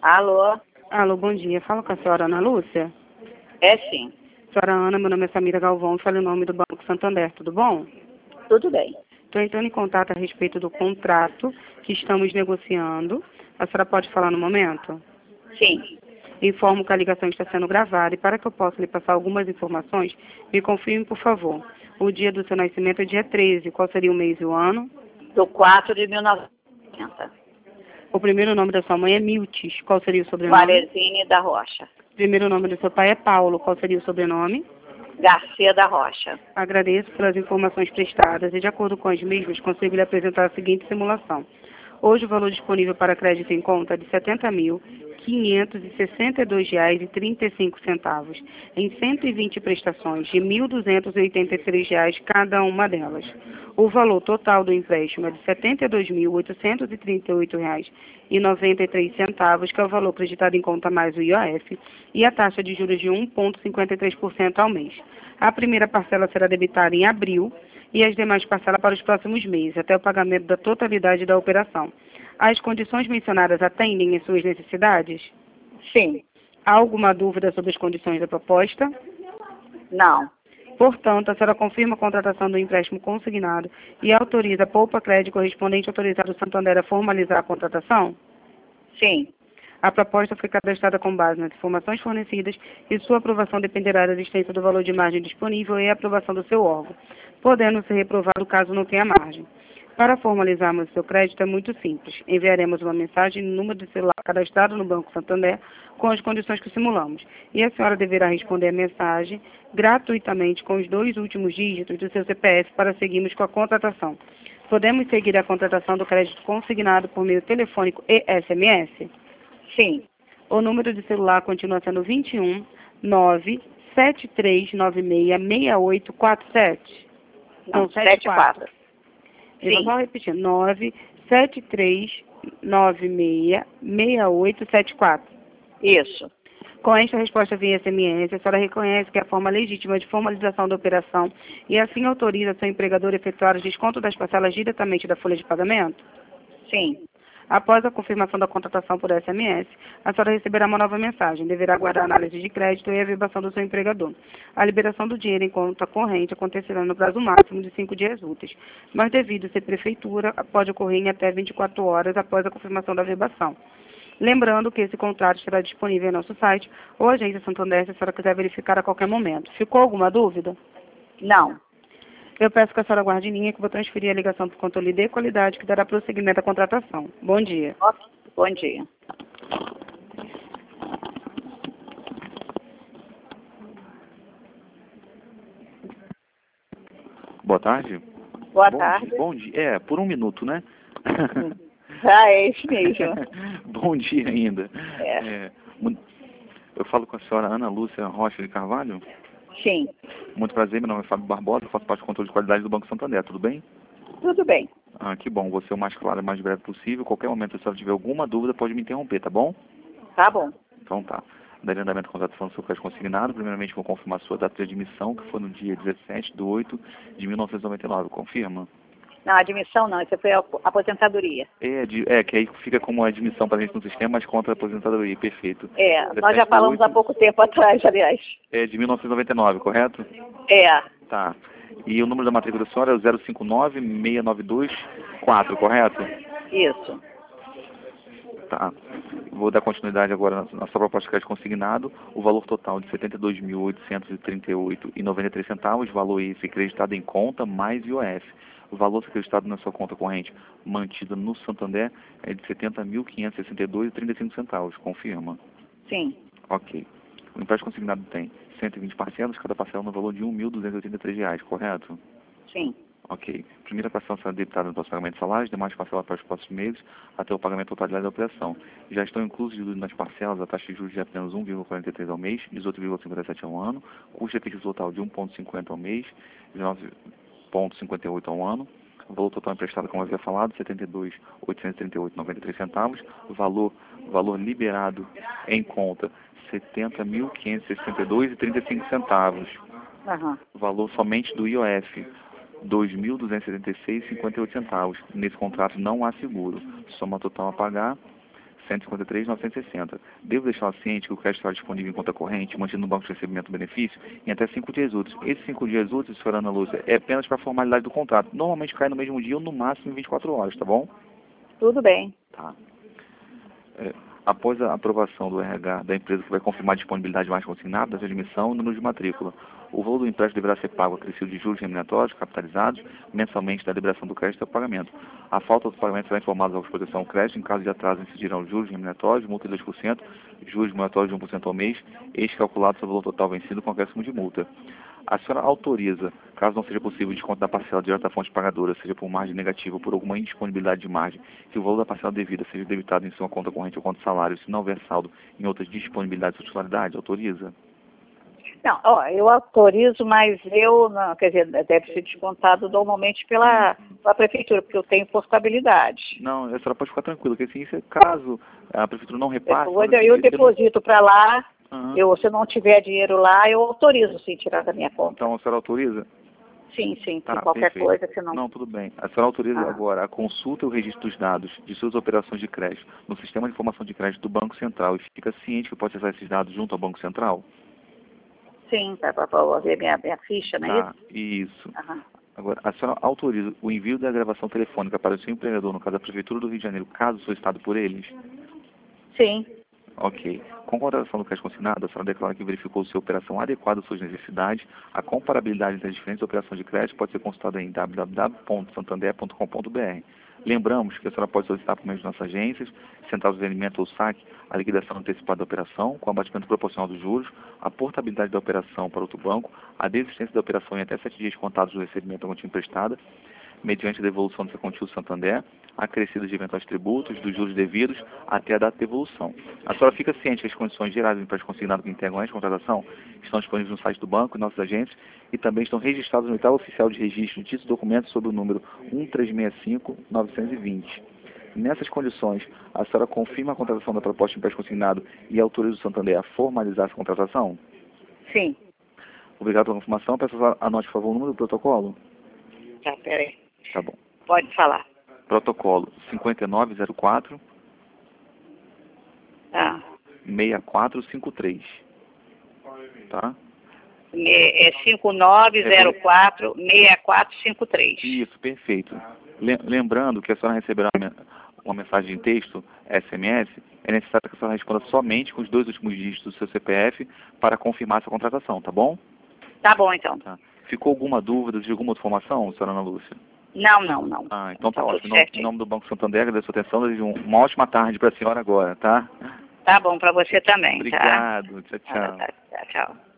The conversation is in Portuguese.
Alô? Alô, bom dia. Fala com a senhora Ana Lúcia. É sim. Senhora Ana, meu nome é Samira Galvão, falo em nome do Banco Santander, tudo bom? Tudo bem. Estou entrando em contato a respeito do contrato que estamos negociando. A senhora pode falar no momento? Sim. Informo que a ligação está sendo gravada e para que eu possa lhe passar algumas informações, me confirme, por favor. O dia do seu nascimento é dia 13. Qual seria o mês e o ano? Do 4 de 1990. O primeiro nome da sua mãe é Miltes. Qual seria o sobrenome? Guarezine da Rocha. O primeiro nome do seu pai é Paulo. Qual seria o sobrenome? Garcia da Rocha. Agradeço pelas informações prestadas e, de acordo com as mesmas, consigo lhe apresentar a seguinte simulação. Hoje, o valor disponível para crédito em conta é de R$ 70.562,35, em 120 prestações de R$ 1.283 cada uma delas. O valor total do empréstimo é de R$ 72.838,93, que é o valor acreditado em conta mais o IOF, e a taxa de juros de 1,53% ao mês. A primeira parcela será debitada em abril e as demais parcelas para os próximos meses, até o pagamento da totalidade da operação. As condições mencionadas atendem às suas necessidades? Sim. Há alguma dúvida sobre as condições da proposta? Não. Portanto, a senhora confirma a contratação do empréstimo consignado e autoriza a Poupa Crédito correspondente autorizado Santander a formalizar a contratação? Sim. A proposta foi cadastrada com base nas informações fornecidas e sua aprovação dependerá da existência do valor de margem disponível e a aprovação do seu órgão, podendo ser reprovado caso não tenha margem. Para formalizarmos o seu crédito é muito simples. Enviaremos uma mensagem no número de celular cadastrado no Banco Santander com as condições que simulamos. E a senhora deverá responder a mensagem gratuitamente com os 2 últimos dígitos do seu CPF para seguirmos com a contratação. Podemos seguir a contratação do crédito consignado por meio telefônico e SMS? Sim. O número de celular continua sendo 21 97396 6847. Não, 74. Eu vou Sim. só repetir. 97396 6874. Isso. Com esta resposta via SMS, a senhora reconhece que é a forma legítima de formalização da operação e assim autoriza seu empregador a efetuar o desconto das parcelas diretamente da folha de pagamento? Sim. Após a confirmação da contratação por SMS, a senhora receberá uma nova mensagem. Deverá aguardar a análise de crédito e a averbação do seu empregador. A liberação do dinheiro em conta corrente acontecerá no prazo máximo de 5 dias úteis, mas devido a ser prefeitura, pode ocorrer em até 24 horas após a confirmação da averbação. Lembrando que esse contrato estará disponível em nosso site ou agência Santander se a senhora quiser verificar a qualquer momento. Ficou alguma dúvida? Não. Eu peço que a senhora aguarde em linha que eu vou transferir a ligação para o controle de qualidade que dará prosseguimento à contratação. Bom dia. Ok. Bom dia. Boa tarde. Boa Bom tarde. Dia, bom dia. É, por um minuto, né? É isso mesmo. Bom dia ainda. É. Eu falo com a senhora Ana Lúcia Rocha de Carvalho. Sim. Muito prazer, meu nome é Fábio Barbosa, faço parte do controle de qualidade do Banco Santander, tudo bem? Tudo bem. Ah, que bom, vou ser o mais claro e mais breve possível. Qualquer momento, se a senhora tiver alguma dúvida, pode me interromper, tá bom? Tá bom. Então tá. Daí andamento da contratação do seu crédito consignado, primeiramente vou confirmar a sua data de admissão, que foi no dia 17/8/1999, confirma? Não, admissão não, isso foi a aposentadoria. Que aí fica como admissão para a gente no sistema, mas contra a aposentadoria, perfeito. Nós já falamos há pouco tempo atrás, aliás. É de 1999, correto? É. Tá. E o número da matrícula da senhora é o 059-692-4, correto? Isso. Tá. Vou dar continuidade agora na sua proposta de crédito consignado. O valor total de R$ 72.838,93, valor esse acreditado em conta, mais IOF. O valor acreditado na sua conta corrente mantida no Santander é de R$ 70.562,35, confirma? Sim. Ok. O empréstimo consignado tem 120 parcelas, cada parcela no valor de R$ 1.283, correto? Sim. Ok. Primeira parcela será debitada no próximo pagamento de salários, demais parcelas para os próximos meses, até o pagamento totalidade da operação. Já estão inclusos nas parcelas a taxa de juros de apenas 1,43 ao mês, 18,57 ao ano, custo efetivo total de 1,50 ao mês, 19,58 ao ano, o valor total emprestado, como eu havia falado, R$ 72.838,93, valor liberado em conta, R$ 70.562,35. Aham. Valor somente do IOF, R$ 2.276,58. Nesse contrato não há seguro. Soma total a pagar, 153.960. Devo deixar ciente que o crédito estará disponível em conta corrente, mantido no banco de recebimento do benefício, em até 5 dias úteis. Esses 5 dias úteis, senhora Ana Lúcia, é apenas para a formalidade do contrato. Normalmente cai no mesmo dia ou no máximo em 24 horas, tá bom? Tudo bem. Tá. Após a aprovação do RH da empresa que vai confirmar a disponibilidade de margem consignada, da admissão e número de matrícula, o valor do empréstimo deverá ser pago acrescido de juros remuneratórios capitalizados mensalmente da liberação do crédito ao pagamento. A falta do pagamento será informada à proteção ao crédito. Em caso de atraso, incidirão juros remuneratórios, multa de 2%, juros remuneratórios de 1% ao mês, calculado sobre o valor total vencido com acréscimo de multa. A senhora autoriza, caso não seja possível o desconto da parcela direto da fonte pagadora, seja por margem negativa ou por alguma indisponibilidade de margem, que o valor da parcela devida seja debitado em sua conta corrente ou conta de salário, se não houver saldo em outras disponibilidades ou titularidade? Autoriza? Não, ó, eu autorizo, mas eu, não, quer dizer, deve ser descontado normalmente pela prefeitura, porque eu tenho postabilidade. Não, a senhora pode ficar tranquila, que assim, caso a prefeitura não repasse... Eu deposito para lá, Uhum. se eu não tiver dinheiro lá, eu autorizo, sim, tirar da minha conta. Então a senhora autoriza? Sim, Tá, qualquer perfeito. coisa que não... Não, tudo bem. A senhora autoriza agora a consulta e o registro dos dados de suas operações de crédito no sistema de informação de crédito do Banco Central e fica ciente que pode acessar esses dados junto ao Banco Central? Sim, para ver minha ficha, não é isso? Uhum. Agora, a senhora autoriza o envio da gravação telefônica para o seu empregador, no caso da Prefeitura do Rio de Janeiro, caso solicitado por eles? Sim. Ok. Com a contratação do crédito consignado, a senhora declara que verificou se a operação adequada às suas necessidades. A comparabilidade entre as diferentes operações de crédito pode ser consultada em www.santander.com.br. Lembramos que a senhora pode solicitar por meio de nossas agências, central de vendimento ou saque, a liquidação antecipada da operação, com abatimento proporcional dos juros, a portabilidade da operação para outro banco, a desistência da operação em até 7 dias contados do recebimento da quantia emprestada, mediante a devolução do seu contínuo Santander, acrescidas de eventuais tributos, dos juros devidos, até a data de devolução. A senhora fica ciente que as condições gerais do empréstimo consignado que integram esta contratação estão disponíveis no site do banco e nossas agências e também estão registradas no edital oficial de registro de títulos e documentos sob o número 1365920. Nessas condições, a senhora confirma a contratação da proposta de empréstimo consignado e autoriza o Santander a formalizar essa contratação? Sim. Obrigado pela informação. Peço a senhora anote, por favor, o número do protocolo. Tá, peraí. Tá bom. Pode falar. Protocolo 5904 6453. Tá? É 5904-6453. Isso, perfeito. Lembrando que a senhora receberá uma mensagem em texto, SMS, é necessário que a senhora responda somente com os 2 últimos dígitos do seu CPF para confirmar essa contratação, tá bom? Tá bom, então. Tá. Ficou alguma dúvida de alguma outra informação, senhora Ana Lúcia? Não. Então tá ótimo. Em nome do Banco Santander, agradeço a sua atenção, desejo uma ótima tarde para a senhora agora, tá? Tá bom, para você também, Obrigado. tá? Tchau, tchau. Tchau.